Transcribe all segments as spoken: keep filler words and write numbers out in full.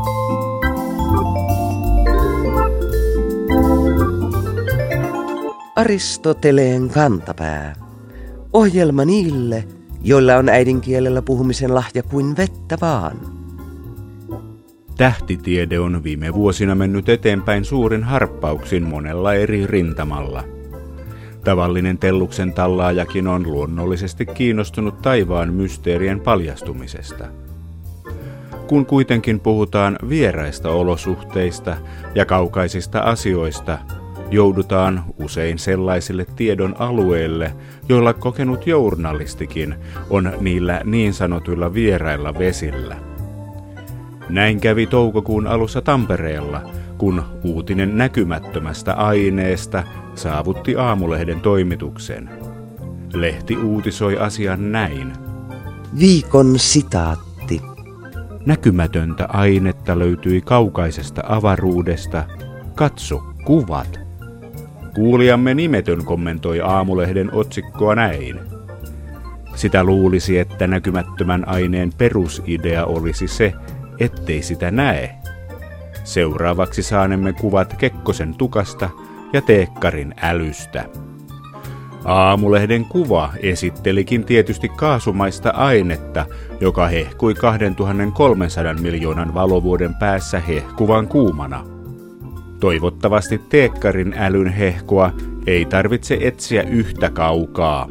Aristoteleen kantapää. Ohjelma niille, joilla on äidinkielellä puhumisen lahja kuin vettä vaan. Tähtitiede on viime vuosina mennyt eteenpäin suurin harppauksin monella eri rintamalla. Tavallinen telluksen tallaajakin on luonnollisesti kiinnostunut taivaan mysteerien paljastumisesta. Kun kuitenkin puhutaan vieraista olosuhteista ja kaukaisista asioista, joudutaan usein sellaisille tiedon alueille, joilla kokenut journalistikin on niillä niin sanotuilla vierailla vesillä. Näin kävi toukokuun alussa Tampereella, kun uutinen näkymättömästä aineesta saavutti Aamulehden toimituksen. Lehti uutisoi asian näin. Viikon sitaatti. Näkymätöntä ainetta löytyi kaukaisesta avaruudesta. Katso kuvat. Kuulijamme nimetön kommentoi Aamulehden otsikkoa näin. Sitä luulisi, että näkymättömän aineen perusidea olisi se, ettei sitä näe. Seuraavaksi saanemme kuvat Kekkosen tukasta ja Teekkarin älystä. Aamulehden kuva esittelikin tietysti kaasumaista ainetta, joka hehkui kaksituhattakolmesataa miljoonan valovuoden päässä hehkuvan kuumana. Toivottavasti Teekkarin älyn hehkua ei tarvitse etsiä yhtä kaukaa.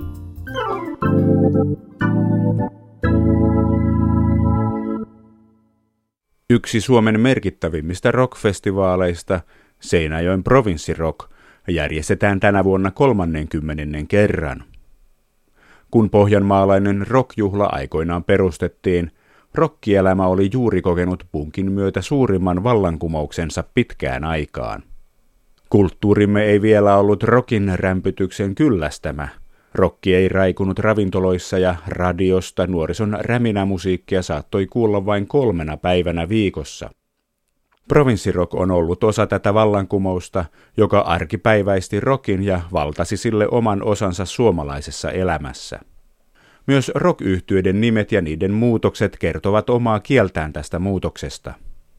Yksi Suomen merkittävimmistä rockfestivaaleista, Seinäjoen Provinssirock, järjestetään tänä vuonna kolmannenkymmenennen kerran. Kun pohjanmaalainen rockjuhla aikoinaan perustettiin, rokkielämä oli juuri kokenut punkin myötä suurimman vallankumouksensa pitkään aikaan. Kulttuurimme ei vielä ollut rockin rämpytyksen kyllästämä. Rokki ei raikunut ravintoloissa ja radiosta nuorison räminämusiikkia saattoi kuulla vain kolmena päivänä viikossa. Provinssirock on ollut osa tätä vallankumousta, joka arkipäiväisti rockin ja valtasi sille oman osansa suomalaisessa elämässä. Myös rock-yhtyeiden nimet ja niiden muutokset kertovat omaa kieltään tästä muutoksesta.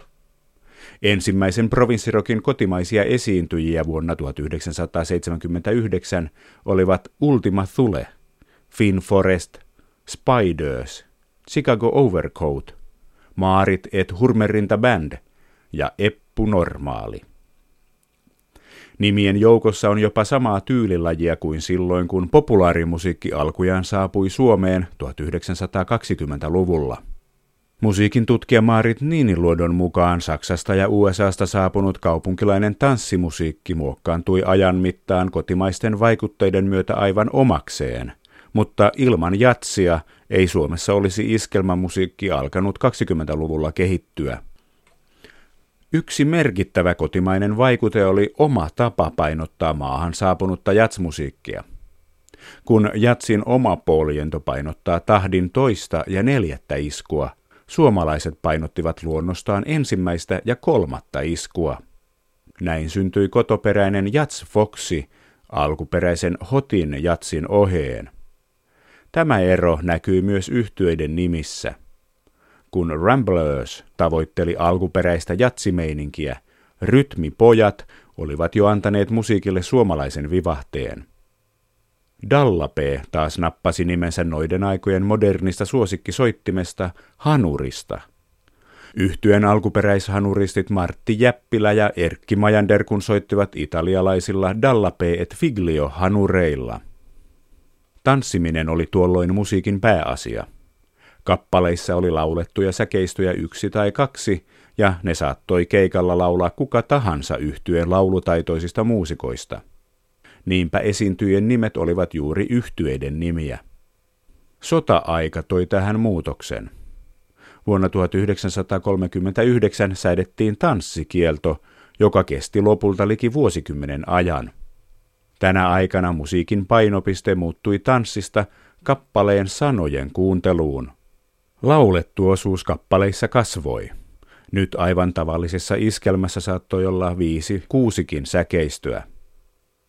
Ensimmäisen provinssirockin kotimaisia esiintyjiä vuonna tuhatyhdeksänsataaseitsemänkymmentäyhdeksän olivat Ultima Thule, Finn Forest, Spiders, Chicago Overcoat, Maarit et Hurmerinta Band ja Eppu Normaali. Nimien joukossa on jopa samaa tyylilajia kuin silloin, kun populaarimusiikki alkujaan saapui Suomeen tuhatyhdeksänsataakaksikymmentäluvulla. Musiikin tutkija Maarit Niiniluodon mukaan Saksasta ja U S A:sta saapunut kaupunkilainen tanssimusiikki muokkaantui ajan mittaan kotimaisten vaikutteiden myötä aivan omakseen, mutta ilman jatsia ei Suomessa olisi iskelmämusiikki alkanut kaksikymmentäluvulla kehittyä. Yksi merkittävä kotimainen vaikute oli oma tapa painottaa maahan saapunutta jatsmusiikkia. Kun jatsin oma poljento painottaa tahdin toista ja neljättä iskua, suomalaiset painottivat luonnostaan ensimmäistä ja kolmatta iskua. Näin syntyi kotoperäinen jats-foksi alkuperäisen hotin jatsin oheen. Tämä ero näkyy myös yhtyeiden nimissä. Kun Ramblers tavoitteli alkuperäistä jatsimeininkiä, rytmipojat olivat jo antaneet musiikille suomalaisen vivahteen. Dallapee taas nappasi nimensä noiden aikojen modernista suosikkisoittimesta hanurista. Yhtyeen alkuperäishanuristit Martti Jäppilä ja Erkki Majander kun soittivat italialaisilla Dallapee et Figlio hanureilla. Tanssiminen oli tuolloin musiikin pääasia. Kappaleissa oli laulettuja säkeistöjä yksi tai kaksi, ja ne saattoi keikalla laulaa kuka tahansa yhtyeen laulutaitoisista muusikoista. Niinpä esiintyjien nimet olivat juuri yhtyeiden nimiä. Sota-aika toi tähän muutoksen. Vuonna tuhatyhdeksänsataakolmekymmentäyhdeksän säädettiin tanssikielto, joka kesti lopulta liki vuosikymmenen ajan. Tänä aikana musiikin painopiste muuttui tanssista kappaleen sanojen kuunteluun. Laulettu osuus kappaleissa kasvoi. Nyt aivan tavallisessa iskelmässä saattoi olla viisi, kuusikin säkeistöä.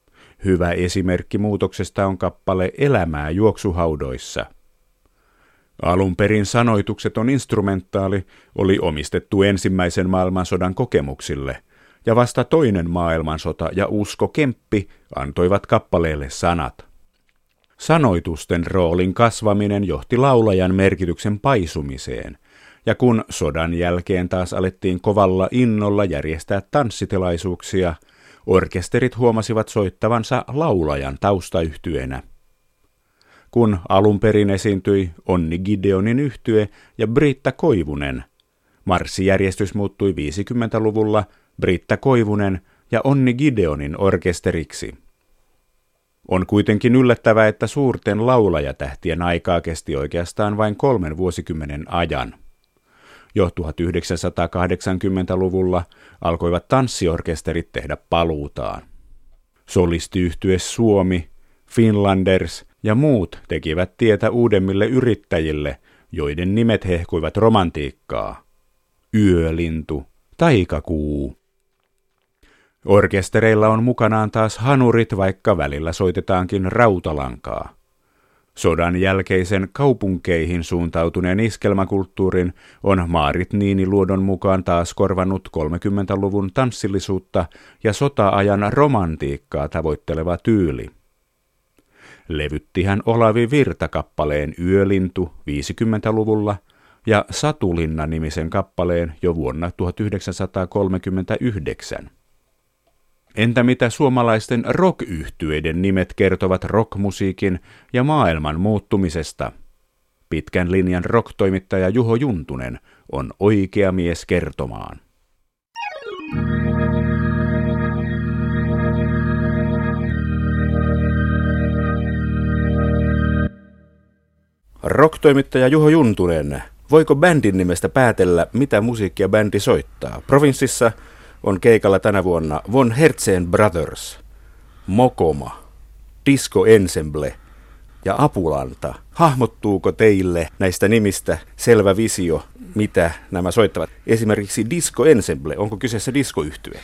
Hyvä esimerkki muutoksesta on kappale Elämää juoksuhaudoissa. Alun perin Sanoitukseton instrumentaali oli omistettu ensimmäisen maailmansodan kokemuksille, ja vasta toinen maailmansota ja Usko Kemppi antoivat kappaleelle sanat. Sanoitusten roolin kasvaminen johti laulajan merkityksen paisumiseen, ja kun sodan jälkeen taas alettiin kovalla innolla järjestää tanssitilaisuuksia, orkesterit huomasivat soittavansa laulajan taustayhtyeenä. Kun alun perin esiintyi Onni Gideonin yhtye ja Britta Koivunen, marssijärjestys muuttui viisikymmentäluvulla Britta Koivunen ja Onni Gideonin orkesteriksi. On kuitenkin yllättävää, että suurten laulajatähtien aikaa kesti oikeastaan vain kolmen vuosikymmenen ajan. Jo tuhatyhdeksänsataakahdeksankymmentäluvulla alkoivat tanssiorkesterit tehdä paluutaan. Solistiyhtye Suomi, Finlanders ja muut tekivät tietä uudemmille yrittäjille, joiden nimet hehkuivat romantiikkaa. Yölintu, taikakuu. Orkestereilla on mukanaan taas hanurit, vaikka välillä soitetaankin rautalankaa. Sodan jälkeisen kaupunkeihin suuntautuneen iskelmäkulttuurin on Maarit Niiniluodon mukaan taas korvannut kolmekymmentäluvun tanssillisuutta ja sota-ajan romantiikkaa tavoitteleva tyyli. Levyttihän Olavi Virta kappaleen Yölintu viisikymmentäluvulla ja Satulinna-nimisen kappaleen jo vuonna tuhatyhdeksänsataakolmekymmentäyhdeksän. Entä mitä suomalaisten rock-yhtyeiden nimet kertovat rockmusiikin ja maailman muuttumisesta? Pitkän linjan rock-toimittaja Juho Juntunen on oikea mies kertomaan. Rock-toimittaja Juho Juntunen, voiko bändin nimestä päätellä, mitä musiikkia bändi soittaa? Provinssissa on keikalla tänä vuonna Von Herzen Brothers, Mokoma, Disco Ensemble ja Apulanta. Hahmottuuko teille näistä nimistä selvä visio, mitä nämä soittavat? Esimerkiksi Disco Ensemble, onko kyseessä diskoyhtye?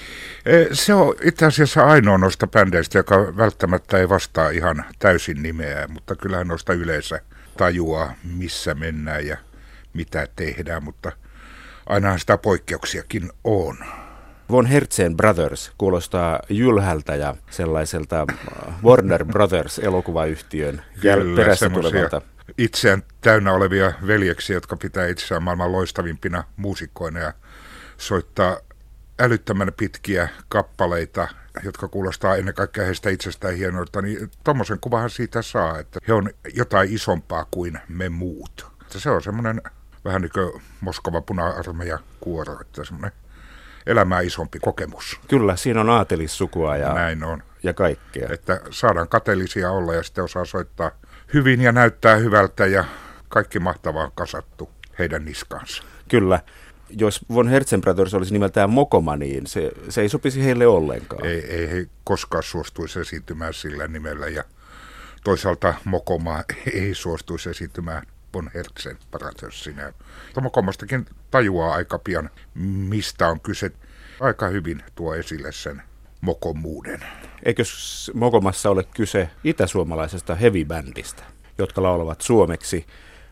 Se on itse asiassa ainoa noista bändeistä, joka välttämättä ei vastaa ihan täysin nimeä, mutta kyllähän noista yleensä tajuaa, missä mennään ja mitä tehdään, mutta ainahan sitä poikkeuksiakin on. Von Herzen Brothers kuulostaa jylhältä ja sellaiselta Warner Brothers -elokuvayhtiön perässä tulevalta. Itseään täynnä olevia veljeksiä, jotka pitää itseään maailman loistavimpina muusikkoina ja soittaa älyttömän pitkiä kappaleita, jotka kuulostaa ennen kaikkea heistä itsestään hienoilta, niin tommosen kuvahan siitä saa, että he on jotain isompaa kuin me muut. Se on semmoinen vähän niin kuin Moskova puna-armeija kuoro, että semmoinen elämää isompi kokemus. Kyllä, siinä on aatelissukua ja, Näin on. ja kaikkea. Että saadaan kateellisia olla ja sitten osaa soittaa hyvin ja näyttää hyvältä ja kaikki mahtavaa kasattu heidän niskaansa. Kyllä. Jos Von Herzen Brothers olisi nimeltään Mokoma, niin se, se ei sopisi heille ollenkaan. Ei, ei he koskaan suostuisi esiintymään sillä nimellä ja toisaalta Mokoma ei suostuisi esiintymään Von Herzen Brothersinä. Mokomastakin tajuaa aika pian, mistä on kyse. Aika hyvin tuo esille sen mokomuuden. Eikö Mokomassa ole kyse itäsuomalaisesta heavy-bändistä, jotka laulavat suomeksi?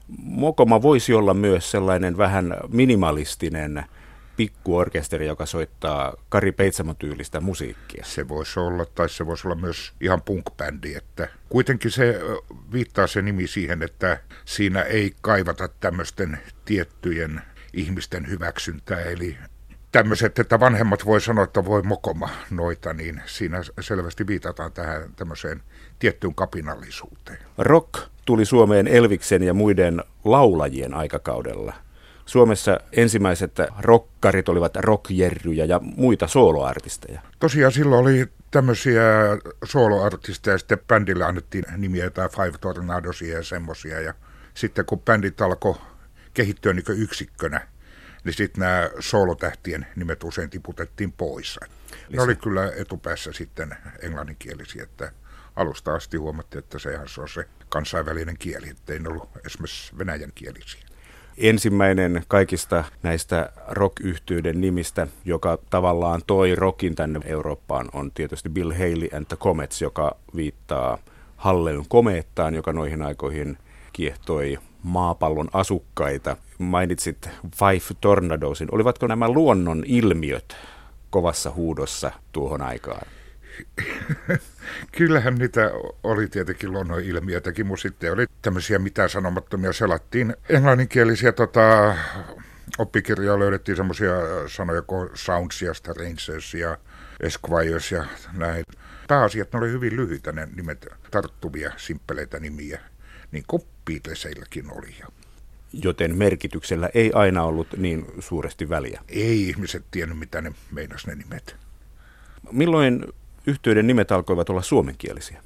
Mokoma voisi olla myös sellainen vähän minimalistinen pikkuorkesteri, joka soittaa Kari Peitsamon tyylistä musiikkia. Se voisi olla, tai se voisi olla myös ihan punk-bändi, että kuitenkin se viittaa se nimi siihen, että siinä ei kaivata tämmöisten tiettyjen ihmisten hyväksyntää, eli tämmöiset, että vanhemmat voi sanoa, että voi Mokoma noita, niin siinä selvästi viitataan tähän tämmöiseen tiettyyn kapinallisuuteen. Rock tuli Suomeen Elviksen ja muiden laulajien aikakaudella. Suomessa ensimmäiset rokkarit olivat rockjerryjä ja muita sooloartisteja. Tosiaan silloin oli tämmöisiä sooloartisteja, sitten bändille annettiin nimiä jotain Five Tornadosia ja semmoisia. Ja sitten kun bändit alkoi kehittyä niin kuin yksikkönä, niin sitten nämä soolotähtien nimet usein tiputettiin pois. Ne oli kyllä etupäässä sitten englanninkielisiä, että alusta asti huomattiin, että sehän se on se kansainvälinen kieli, ettei ne ollut esimerkiksi venäjänkielisiä. Ensimmäinen kaikista näistä rock-yhtyeiden nimistä, joka tavallaan toi rockin tänne Eurooppaan, on tietysti Bill Haley and the Comets, joka viittaa Hallelyn komeettaan, joka noihin aikoihin kiehtoi maapallon asukkaita. Mainitsit Five Tornadosin. Olivatko nämä luonnon ilmiöt kovassa huudossa tuohon aikaan? Kyllähän niitä oli tietenkin luonnon ilmiötäkin, mutta sitten oli tämmöisiä mitään sanomattomia. Selattiin englanninkielisiä tota, oppikirjoja, löydettiin semmoisia sanoja kuin Sounds ja Strangers ja Esquires ja näin. Pääasiat ne oli hyvin lyhyitä ne nimet, tarttuvia, simppeleitä nimiä, niin kuin Beatleseilläkin oli. Joten merkityksellä ei aina ollut niin suuresti väliä. Ei ihmiset tiennyt, mitä ne meinas ne nimet. Milloin yhtyeiden nimet alkoivat olla suomenkielisiä?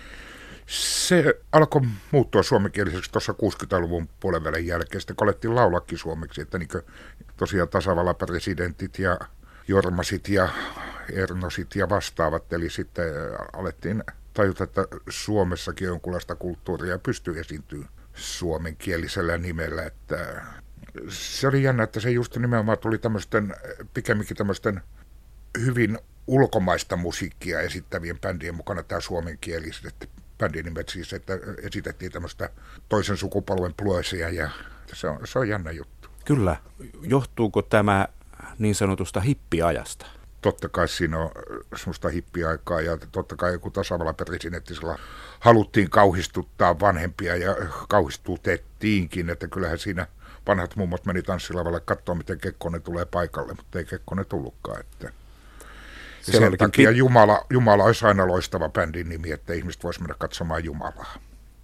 Se alkoi muuttua suomenkieliseksi tuossa kuusikymmentäluvun puolenvälin jälkeen. Sitten kun alettiin laulakin suomeksi, että niin tosiaan tasavallan presidentit ja Jormasit ja Ernosit ja vastaavat. Eli sitten alettiin tajuta, että Suomessakin jonkunlaista kulttuuria pystyy esiintyä suomenkielisellä nimellä. Että se oli jännä, että se just nimenomaan tuli tämmöisten, pikemminkin tämmöisten hyvin ulkomaista musiikkia esittävien bändien mukana tämä suomenkieliset bändin nimet siis, että esitettiin tämmöistä toisen sukupolven bluesia ja se on, se on jännä juttu. Kyllä. Johtuuko tämä niin sanotusta hippiajasta? Totta kai siinä on semmoista hippiaikaa ja totta kai joku tasavallan presidentti haluttiin kauhistuttaa vanhempia ja kauhistutettiinkin, että kyllähän siinä vanhat mummot meni tanssilavalle katsoa, miten Kekkonen tulee paikalle, mutta ei Kekkonen tullutkaan. Että sen takia pit- Jumala, Jumala olisi aina loistava bändin nimi, että ihmiset voisivat mennä katsomaan Jumalaa.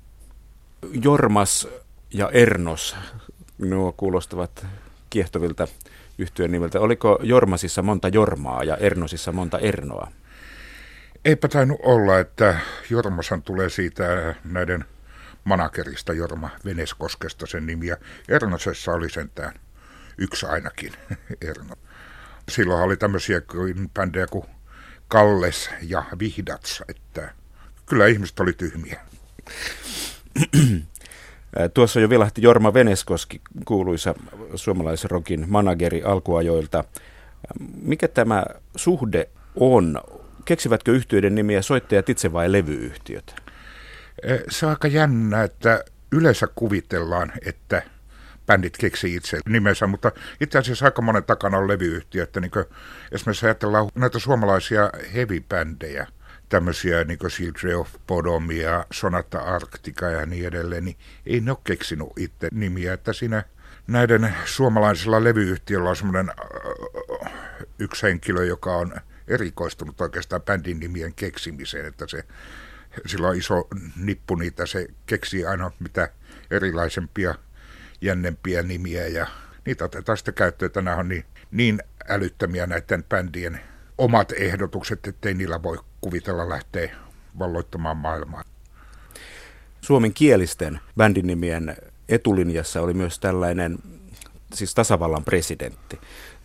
Jormas ja Ernos, nuo kuulostavat kiehtovilta yhtyeen nimeltä. Oliko Jormasissa monta Jormaa ja Ernosissa monta Ernoa? Eipä tainnut olla, että Jormashan tulee siitä näiden managerista Jorma Veneskoskesta sen nimi, ja Ernosessa oli sentään yksi ainakin Erno. Silloin oli tämmöisiä bändejä kuin Kalles ja Vihdats, että kyllä ihmiset oli tyhmiä. Tuossa jo vilahti Jorma Veneskoski, kuuluisa suomalaisen rockin manageri alkuajoilta. Mikä tämä suhde on? Keksivätkö yhtyeiden nimiä soittajat itse vai levyyhtiöt? Se on aika jännä, että yleensä kuvitellaan, että bändit keksii itse nimensä, mutta itse asiassa aika monen takana on levyyhtiö, että niin esimerkiksi ajatellaan näitä suomalaisia heavy-bändejä, tämmöisiä niin kuin Children of Bodom ja Sonata Arctica ja niin edelleen, niin ei ne ole keksinyt itse nimiä, että siinä näiden suomalaisilla levyyhtiöllä on semmoinen äh, yksi henkilö, joka on erikoistunut oikeastaan bändin nimien keksimiseen, että se, sillä on iso nippu niitä, se keksii aina mitä erilaisempia, jännempiä nimiä ja niitä otetaan sitten käyttöön, että nämä on niin, niin älyttömiä näiden bändien omat ehdotukset, ettei niillä voi kuvitella lähteä valloittamaan maailmaa. Suomenkielisten bändinimien etulinjassa oli myös tällainen, siis tasavallan presidentti,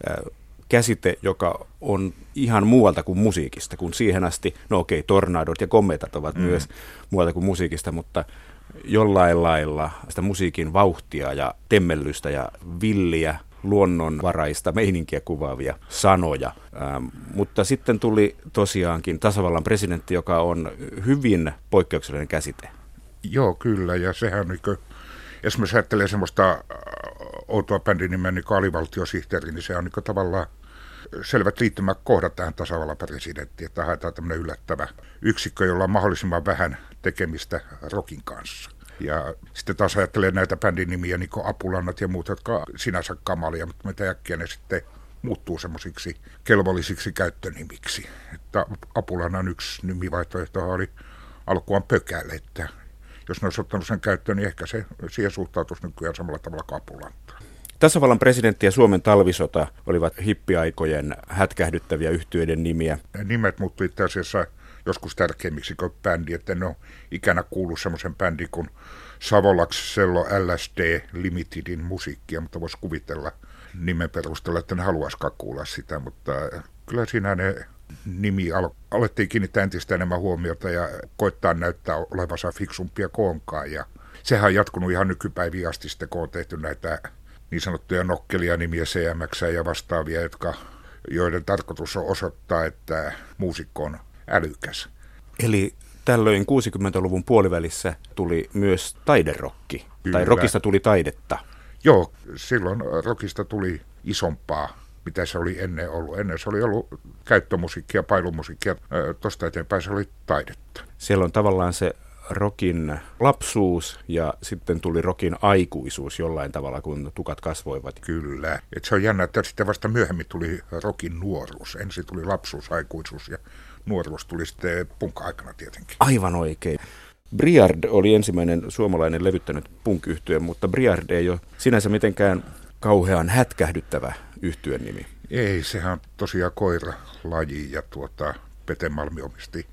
käsite, joka on ihan muualta kuin musiikista, kun siihen asti, no okei, tornadot ja kometat ovat mm. myös muualta kuin musiikista, mutta jollain lailla sitä musiikin vauhtia ja temmellystä ja villiä, luonnonvaraista meininkiä kuvaavia sanoja. Ähm, mutta sitten tuli tosiaankin tasavallan presidentti, joka on hyvin poikkeuksellinen käsite. Joo, kyllä, ja sehän niin kuin, esimerkiksi ajattelee semmoista outoa bändin nimeä niin kuin alivaltiosihteeri, niin se on niin kuin tavallaan selvät liittymäkohdat tähän tasavallan presidenttiin, että haetaan tämmöinen yllättävä yksikkö, jolla on mahdollisimman vähän tekemistä rockin kanssa. Ja sitten taas ajattelee näitä bändin nimiä, niin kuin Apulannat ja muut, jotka on sinänsä kamalia, mutta mitä äkkiä ne sitten muuttuu semmoisiksi kelvollisiksi käyttönimiksi. Että Apulannan yksi nimivaihtoehto oli alkuaan Pökäle, että jos ne olisi ottanut sen käyttöön, niin ehkä se siihen suhtautuisi nykyään samalla tavalla kuin Apulanta. Tasavallan presidentti ja Suomen talvisota olivat hippiaikojen hätkähdyttäviä yhtyeiden nimiä. Nimet muuttui itse asiassa joskus tärkeimmiksi kuin bändi, että en ole ikänä kuullut semmoisen bändin kuin Savolax Cello L S D Limitedin musiikkia, mutta voisi kuvitella nimen perusteella, että ne haluaisikaan kuulla sitä, mutta kyllä siinä ne nimi al- alettiin kiinnittää entistä enemmän huomiota ja koittaa näyttää olevansa fiksumpia koonkaan, ja sehän on jatkunut ihan nykypäiviin asti sitten, kun on tehty näitä niin sanottuja nokkelia nimiä C M X ja vastaavia, jotka, joiden tarkoitus on osoittaa, että muusikko on älykäs. Eli Tällöin kuusikymmentäluvun puolivälissä tuli myös taiderokki, Kyllä. tai rockista tuli taidetta. Joo, silloin rockista tuli isompaa, mitä se oli ennen ollut. Ennen se oli ollut käyttömusiikkia, pailumusiikkia, tuosta eteenpäin se oli taidetta. Siellä on tavallaan se rockin lapsuus ja sitten tuli rockin aikuisuus jollain tavalla, kun tukat kasvoivat. Kyllä. Et se on jännä, että sitten vasta myöhemmin tuli rockin nuoruus. Ensin tuli lapsuus, aikuisuus ja nuoruus tuli sitten punk-aikana tietenkin. Aivan oikein. Briard oli ensimmäinen suomalainen levyttänyt punk-yhtye, mutta Briard ei ole sinänsä mitenkään kauhean hätkähdyttävä yhtyeen nimi. Ei, sehän on tosiaan koiralaji ja tuota, Pete Malmi omisti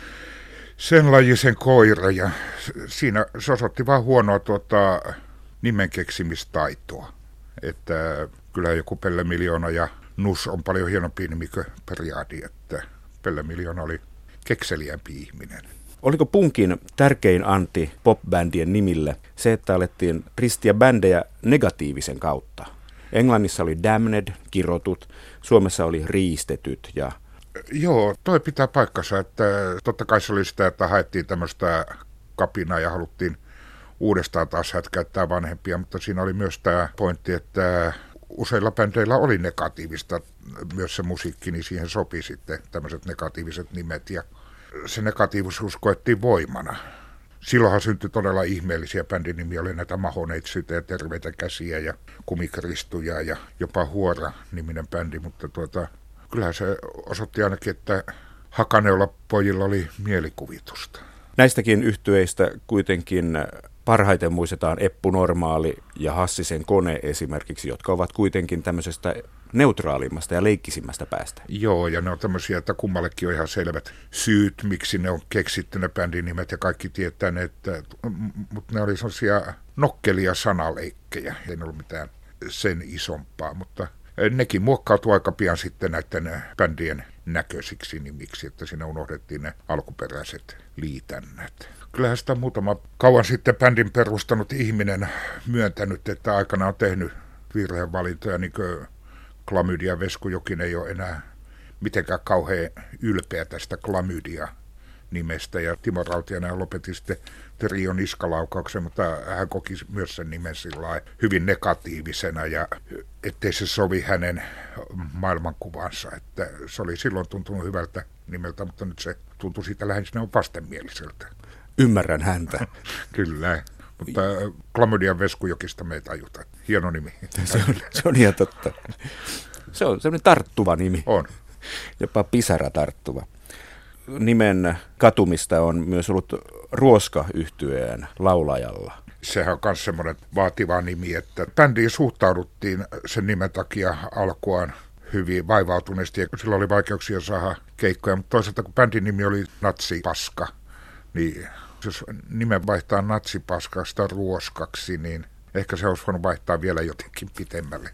sen lajisen koira ja siinä se osoitti vaan huonoa tuota, nimen keksimistaitoa. Että kyllä joku Pelle Miljoona ja Nus on paljon hienompi nimi kuin Briardi, että Pelle Miljoona oli kekseliämpi ihminen. Oliko punkin tärkein anti popbändien nimille se, että alettiin ristiä bändejä negatiivisen kautta? Englannissa oli damned, kirotut, Suomessa oli riistetyt ja... Joo, toi pitää paikkansa, että totta kai se oli sitä, että haettiin tämmöistä kapinaa ja haluttiin uudestaan taas hätkäyttää vanhempia, mutta siinä oli myös tämä pointti, että useilla bändeillä oli negatiivista myös se musiikki, niin siihen sopi sitten tämmöiset negatiiviset nimet ja se negatiivisuus koettiin voimana. Silloinhan syntyi todella ihmeellisiä bändinimiä, oli näitä Mahoneitsyitä ja Terveitä käsiä ja Kumikristuja ja jopa Huora-niminen bändi, mutta tuota, kyllähän se osoitti ainakin, että Hakaneula pojilla oli mielikuvitusta. Näistäkin yhtyeistä kuitenkin parhaiten muistetaan Eppu Normaali ja Hassisen kone esimerkiksi, jotka ovat kuitenkin tämmöisestä neutraalimmasta ja leikkisimmästä päästä. Joo, ja ne on tämmöisiä, että kummallekin on ihan selvät syyt, miksi ne on keksitty ne bändin nimet ja kaikki tietää ne, että, mutta ne oli sellaisia nokkelia sanaleikkejä, ei ne ollut mitään sen isompaa, mutta nekin muokkautui aika pian sitten näiden bändien näköisiksi nimiksi, että siinä unohdettiin ne alkuperäiset liitännät. Kyllähän sitä muutama kauan sitten bändin perustanut ihminen myöntänyt, että aikana on tehnyt virhevalintoja, niin kuin Klamydia Veskujokin ei ole enää mitenkään kauhean ylpeä tästä Klamydia-nimestä, ja Timo Rautiainen lopetti sitten Trion niskalaukauksen, mutta hän koki myös sen nimen sillä hyvin negatiivisena, ja ettei se sovi hänen maailmankuvansa, että se oli silloin tuntunut hyvältä nimeltä, mutta nyt se tuntui siitä lähinnä vastenmieliseltä. Ymmärrän häntä. Kyllä, mutta Klamydian Veskujokista me ei tajuta. Hieno nimi. Se on, se on ihan totta. Se on semmoinen tarttuva nimi. On. Jopa pisara tarttuva. Nimen katumista on myös ollut Ruoska-yhtyeen laulajalla. Sehän on myös semmoinen vaativa nimi, että bändiin suhtauduttiin sen nimen takia alkuaan hyvin vaivautuneesti, ja sillä oli vaikeuksia saada keikkoja, mutta toisaalta kun bändin nimi oli Natsipaska, niin jos nimen vaihtaa Natsipaskasta Ruoskaksi, niin ehkä se olisi voinut vaihtaa vielä jotenkin pitemmälle.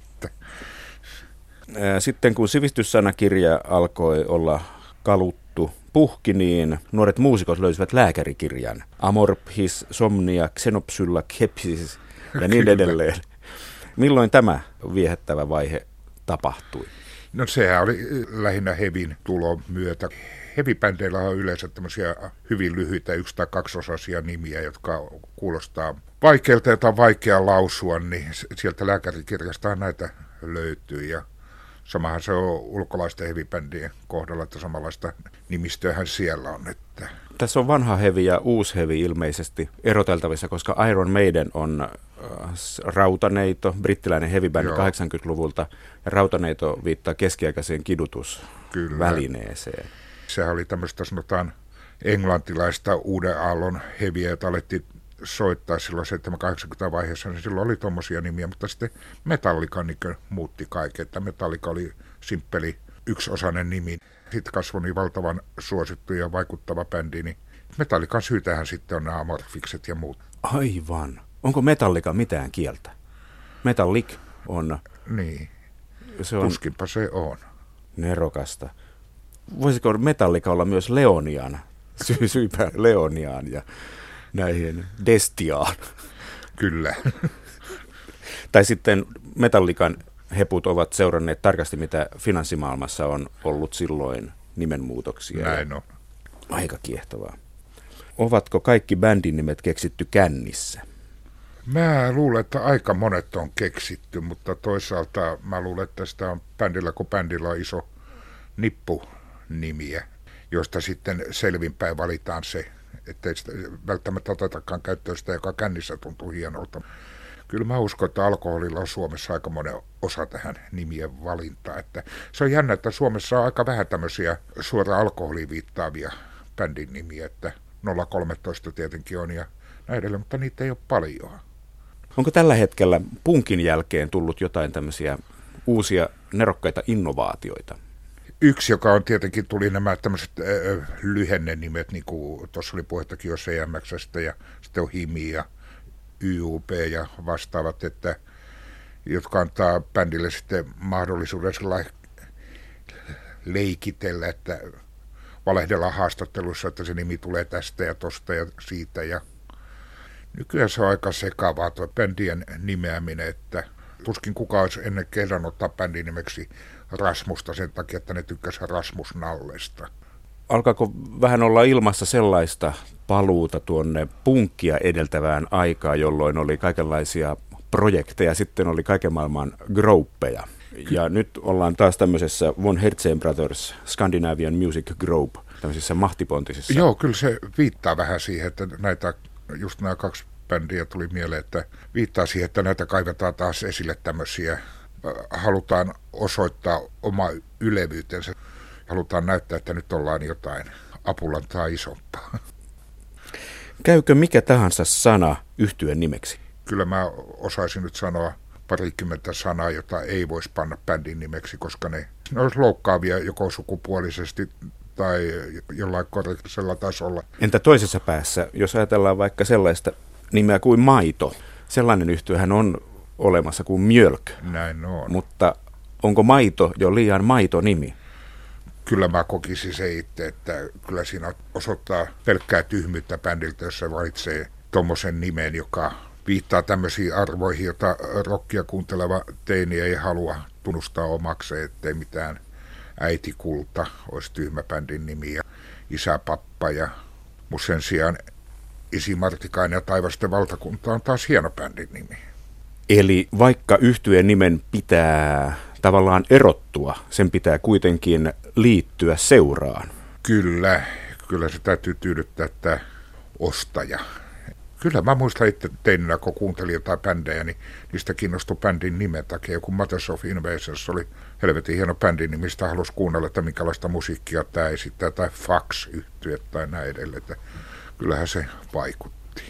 Sitten kun sivistyssanakirja alkoi olla kaluttu puhki, niin nuoret muusikot löysivät lääkärikirjan. Amorphis, somnia, xenopsylla, kepsis ja niin edelleen. Milloin tämä viehättävä vaihe tapahtui? No sehän oli lähinnä hevin tulon myötä. Heavy-bändeillä on yleensä tämmöisiä hyvin lyhyitä yksi- tai kaksiosaisia nimiä, jotka kuulostaa vaikealta, jota on vaikea lausua, niin sieltä lääkärikirjasta näitä löytyy. Ja samahan se on ulkolaisten heavy-bändien kohdalla, että samanlaista nimistöähän siellä on. Että tässä on vanha heavy ja uusi heavy ilmeisesti eroteltavissa, koska Iron Maiden on äh, Rautaneito, brittiläinen heavy-bändi kahdeksankymmentäluvulta, ja Rautaneito viittaa keskiaikaiseen kidutusvälineeseen. Sehän oli tämmöistä, sanotaan, englantilaista uuden aallon heviä, jota alettiin soittaa silloin seitsemänkymmentä-kahdeksankymmentä vaiheessa, niin silloin oli tuommoisia nimiä, mutta sitten Metallica niin muutti kaiken, että Metallica oli simppeli yksiosainen nimi. Sitten kasvoi niin valtavan suosittu ja vaikuttava bändi, niin Metallican syytähän sitten on nämä amorfikset ja muut. Aivan. Onko Metallica mitään kieltä? Metallic on... Niin, se on tuskinpa se on. Nerokasta. Voisiko Metallica olla myös Leonian, sy- syypää Leoniaan ja näihin Destiaan? Kyllä. Tai sitten Metallican heput ovat seuranneet tarkasti, mitä finanssimaailmassa on ollut silloin nimenmuutoksia. Näin on. Aika kiehtovaa. Ovatko kaikki bändin nimet keksitty kännissä? Mä luulen, että aika monet on keksitty, mutta toisaalta mä luulen, että sitä on bändillä, kun bändillä on iso nippu nimiä, josta sitten selvinpäin valitaan se, ettei sitä välttämättä otetakaan käyttöön sitä, joka kännissä tuntuu hienolta. Kyllä mä uskon, että alkoholilla on Suomessa aika monen osa tähän nimien valintaan. Että se on jännä, että Suomessa on aika vähän tämmöisiä suoraan alkoholiin viittaavia bändin nimiä, että nolla kolmetoista tietenkin on ja näin edelleen, mutta niitä ei ole paljon. Onko tällä hetkellä punkin jälkeen tullut jotain tämmöisiä uusia nerokkaita innovaatioita? Yksi, joka on tietenkin, tuli nämä tämmöiset äh, lyhennenimet, niin kuin tuossa oli puhettakin jo C M X:stä ja sitten on Himi ja Y U P ja vastaavat, että, jotka antaa bändille sitten mahdollisuuden leikitellä, että valehdellaan haastattelussa, että se nimi tulee tästä ja tosta ja siitä. Ja nykyään se on aika sekavaa tuo bändien nimeäminen, että tuskin kukaan olisi ennen kerran ottaa bändin nimeksi Rasmusta sen takia, että ne tykkäsivät Rasmus Nallesta. Alkaako vähän olla ilmassa sellaista paluuta tuonne punkkia edeltävään aikaan, jolloin oli kaikenlaisia projekteja, sitten oli kaiken maailman grouppeja. Ja nyt ollaan taas tämmöisessä Von Herzen Brothers Scandinavian Music Group, tämmöisissä mahtipontisissa. Joo, kyllä se viittaa vähän siihen, että näitä, just nämä kaksi bändiä tuli mieleen, että viittaa siihen, että näitä kaivetaan taas esille tämmöisiä, halutaan osoittaa oma ylevyytensä, halutaan näyttää, että nyt ollaan jotain apulantaa isompaa. Käykö mikä tahansa sana yhtyeen nimeksi? Kyllä mä osaisin nyt sanoa parikymmentä sanaa, jota ei voisi panna bändin nimeksi, koska ne, ne olisi loukkaavia joko sukupuolisesti tai jollain korrektisella tasolla. Entä toisessa päässä, jos ajatellaan vaikka sellaista nimeä kuin Maito? Sellainen yhtyehän on olemassa kuin Mjölk. Näin on. Mutta onko Maito jo liian Maito-nimi? Kyllä mä kokisin se itse, että kyllä siinä osoittaa pelkkää tyhmyyttä bändiltä, jos se valitsee tommosen nimen, joka viittaa tämmöisiin arvoihin, jota rockia kuunteleva teini ei halua tunnustaa omakseen, ettei mitään äitikulta olisi tyhmä bändin nimi ja isäpappa ja mun sen sijaan Isi Martikainen ja Taivasten valtakunta on taas hieno bändin nimi. Eli vaikka yhtyeen nimen pitää tavallaan erottua, sen pitää kuitenkin liittyä seuraan. Kyllä, kyllä se täytyy tyydyttää tämä ostaja. Kyllä mä muistan itse teininä, kun kuuntelin jotain bändejä, niin niistä kiinnostui bändin nimen takia. Joku Mothers of Invasions oli helvetin hieno bändin nimi, mistä halusi kuunnella, että minkälaista musiikkia tämä esittää, tai Fax-yhtye tai näin edelleen. Kyllähän se vaikutti.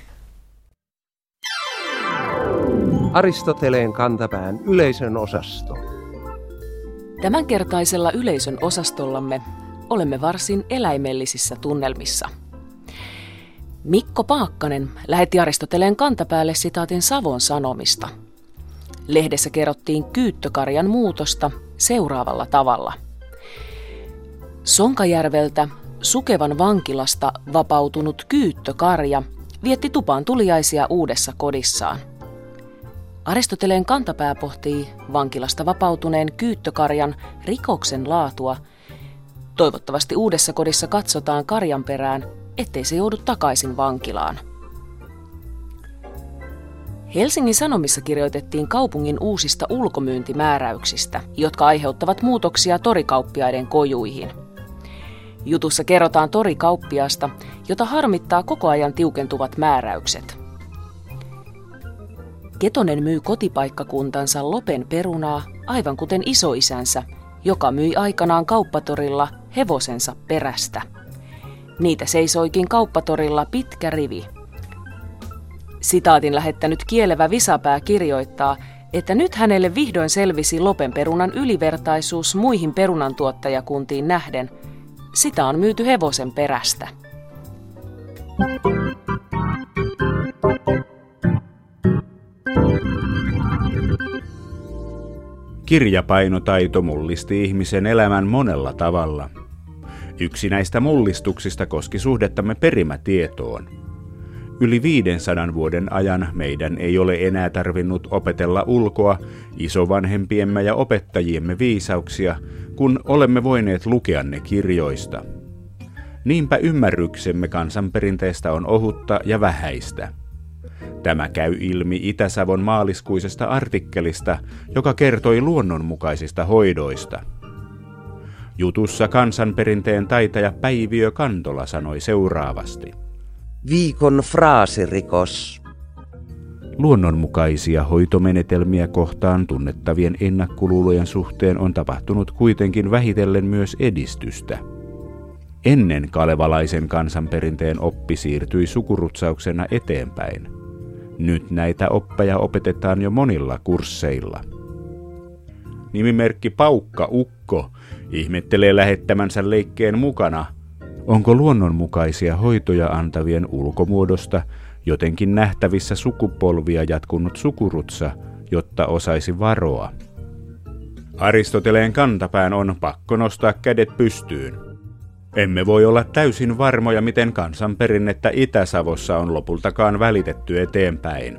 Aristoteleen kantapään yleisön osasto. Tämänkertaisella yleisön osastollamme olemme varsin eläimellisissä tunnelmissa. Mikko Paakkanen lähetti Aristoteleen kantapäälle sitaatin Savon Sanomista. Lehdessä kerrottiin Kyyttökarjan muutosta seuraavalla tavalla. Sonkajärveltä Sukevan vankilasta vapautunut Kyyttökarja vietti tupaan tuliaisia uudessa kodissaan. Aristoteleen kantapää pohtii vankilasta vapautuneen Kyyttökarjan rikoksen laatua. Toivottavasti uudessa kodissa katsotaan karjan perään, ettei se joudu takaisin vankilaan. Helsingin Sanomissa kirjoitettiin kaupungin uusista ulkomyyntimääräyksistä, jotka aiheuttavat muutoksia torikauppiaiden kojuihin. Jutussa kerrotaan torikauppiaasta, jota harmittaa koko ajan tiukentuvat määräykset. Ketonen myy kotipaikkakuntansa Lopen perunaa, aivan kuten isoisänsä, joka myi aikanaan kauppatorilla hevosensa perästä. Niitä seisoikin kauppatorilla pitkä rivi. Sitaatin lähettänyt kielevä visapää kirjoittaa, että nyt hänelle vihdoin selvisi Lopen perunan ylivertaisuus muihin perunantuottajakuntiin nähden. Sitä on myyty hevosen perästä. Kirjapainotaito mullisti ihmisen elämän monella tavalla. Yksi näistä mullistuksista koski suhdettamme perimätietoon. Yli viidensadan vuoden ajan meidän ei ole enää tarvinnut opetella ulkoa isovanhempiemme ja opettajiemme viisauksia, kun olemme voineet lukea ne kirjoista. Niinpä ymmärryksemme kansanperinteestä on ohutta ja vähäistä. Tämä käy ilmi Itä-Savon maaliskuisesta artikkelista, joka kertoi luonnonmukaisista hoidoista. Jutussa kansanperinteen taitaja Päiviö Kantola sanoi seuraavasti. Viikon fraasirikos. Luonnonmukaisia hoitomenetelmiä kohtaan tunnettavien ennakkoluulojen suhteen on tapahtunut kuitenkin vähitellen myös edistystä. Ennen kalevalaisen kansanperinteen oppi siirtyi sukurutsauksena eteenpäin. Nyt näitä oppeja opetetaan jo monilla kursseilla. Nimimerkki Paukka Ukko ihmettelee lähettämänsä leikkeen mukana, onko luonnonmukaisia hoitoja antavien ulkomuodosta jotenkin nähtävissä sukupolvia jatkunut sukurutsa, jotta osaisi varoa. Aristoteleen kantapään on pakko nostaa kädet pystyyn. Emme voi olla täysin varmoja, miten kansanperinnettä Itä-Savossa on lopultakaan välitetty eteenpäin.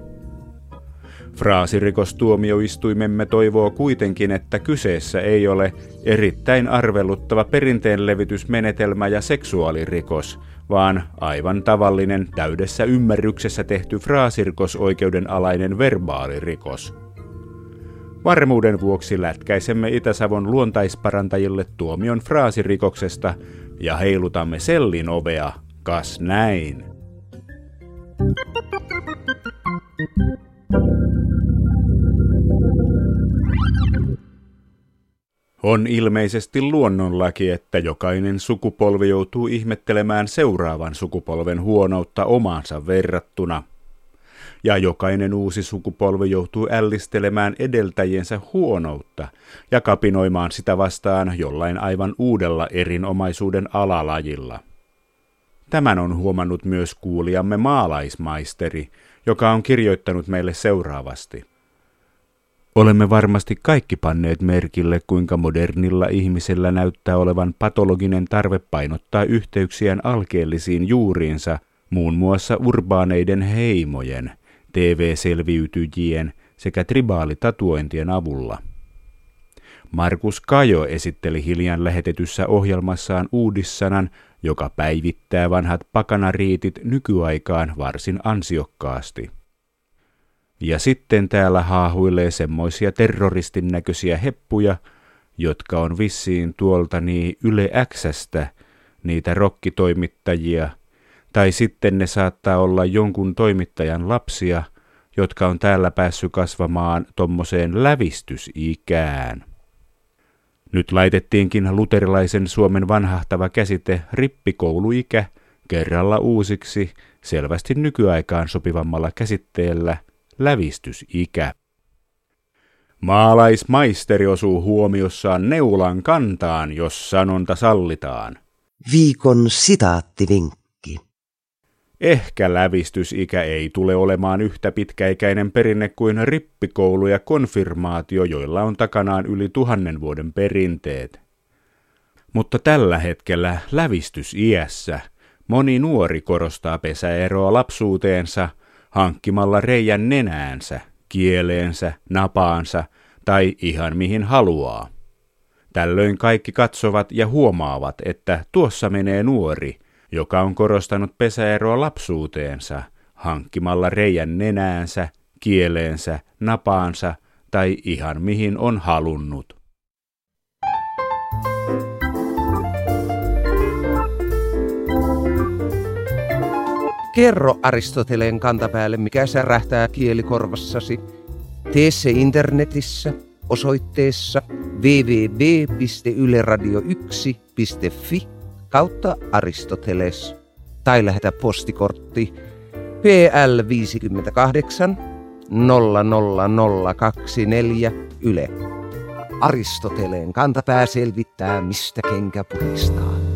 Fraasirikostuomioistuimemme toivoo kuitenkin, että kyseessä ei ole erittäin arveluttava perinteenlevitysmenetelmä ja seksuaalirikos, vaan aivan tavallinen täydessä ymmärryksessä tehty fraasirikosoikeuden alainen verbaalirikos. Varmuuden vuoksi lätkäisemme Itä-Savon luontaisparantajille tuomion fraasirikoksesta ja heilutamme sellin ovea, kas näin. On ilmeisesti luonnonlaki, että jokainen sukupolvi joutuu ihmettelemään seuraavan sukupolven huonoutta omaansa verrattuna. Ja jokainen uusi sukupolvi joutuu ällistelemään edeltäjiensä huonoutta ja kapinoimaan sitä vastaan jollain aivan uudella erinomaisuuden alalajilla. Tämän on huomannut myös kuulijamme maalaismaisteri, joka on kirjoittanut meille seuraavasti. Olemme varmasti kaikki panneet merkille, kuinka modernilla ihmisellä näyttää olevan patologinen tarve painottaa yhteyksiään alkeellisiin juuriinsa, muun muassa urbaaneiden heimojen, T V-selviytyjien sekä tribaalitatuointien avulla. Markus Kajo esitteli hiljan lähetetyssä ohjelmassaan uudissanan, joka päivittää vanhat pakanariitit nykyaikaan varsin ansiokkaasti. Ja sitten täällä haahuilee semmoisia terroristin näköisiä heppuja, jotka on vissiin tuolta niin Yle X:stä, niitä rokkitoimittajia, tai sitten ne saattaa olla jonkun toimittajan lapsia, jotka on täällä päässyt kasvamaan tommoseen lävistysikään. Nyt laitettiinkin luterilaisen Suomen vanhahtava käsite rippikouluikä kerralla uusiksi selvästi nykyaikaan sopivammalla käsitteellä lävistysikä. Maalaismaisteri osuu huomiossaan neulan kantaan, jos sanonta sallitaan. Viikon sitaattivinkki. Ehkä lävistysikä ei tule olemaan yhtä pitkäikäinen perinne kuin rippikoulu ja konfirmaatio, joilla on takanaan yli tuhannen vuoden perinteet. Mutta tällä hetkellä lävistysiässä moni nuori korostaa pesäeroa lapsuuteensa hankkimalla reijän nenäänsä, kieleensä, napaansa tai ihan mihin haluaa. Tällöin kaikki katsovat ja huomaavat, että tuossa menee nuori, joka on korostanut pesäeroa lapsuuteensa hankkimalla reijän nenäänsä, kieleensä, napaansa tai ihan mihin on halunnut. Kerro Aristoteleen kantapäälle, mikä särähtää kielikorvassasi. Tee se internetissä osoitteessa double-u double-u double-u piste yle radio yksi piste fi kautta Aristoteles tai lähetä postikortti P L viisikymmentäkahdeksan nolla nolla nolla kaksikymmentäneljä Yle. Aristoteleen kantapää selvittää, mistä kenkä puristaa.